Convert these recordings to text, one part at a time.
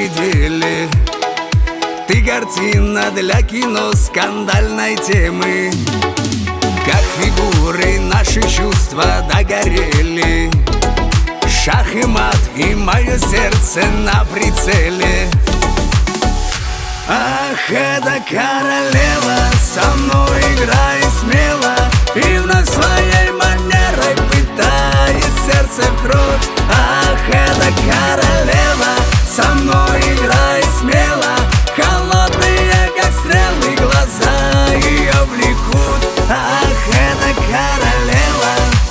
пределе. Ты картина для кино скандальной темы. Как фигуры наши чувства догорели. Шах и мат, и мое сердце на прицеле. Ах, эта королева со мной играет смело и вновь своей манерой пытает сердце в кровь. Ах, эта королева со мной играет смело, холодные, как стрелы, глаза ее влекут. Ах, эта королева.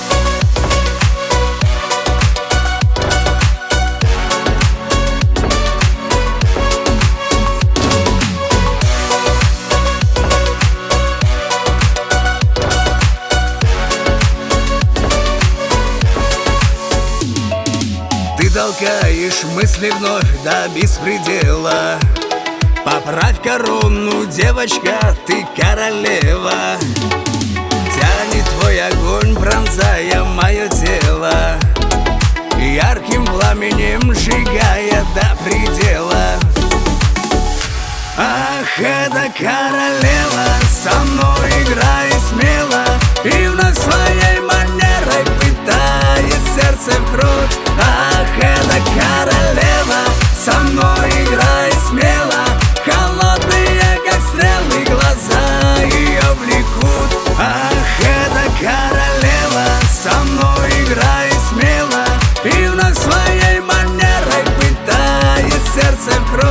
Ты толкаешь мысли вновь до беспредела. Поправь корону, девочка, ты королева. Тянет твой огонь, пронзая мое тело, ярким пламенем сжигая до предела. Ах, эта королева со мной играет смело и вновь своей манерой пытает сердце в кровь. Ах, эта королева со мной играет смело, холодные, как стрелы, глаза ее влекут. Ах, эта королева со мной играет смело и вновь своей манерой пытает сердце в кровь.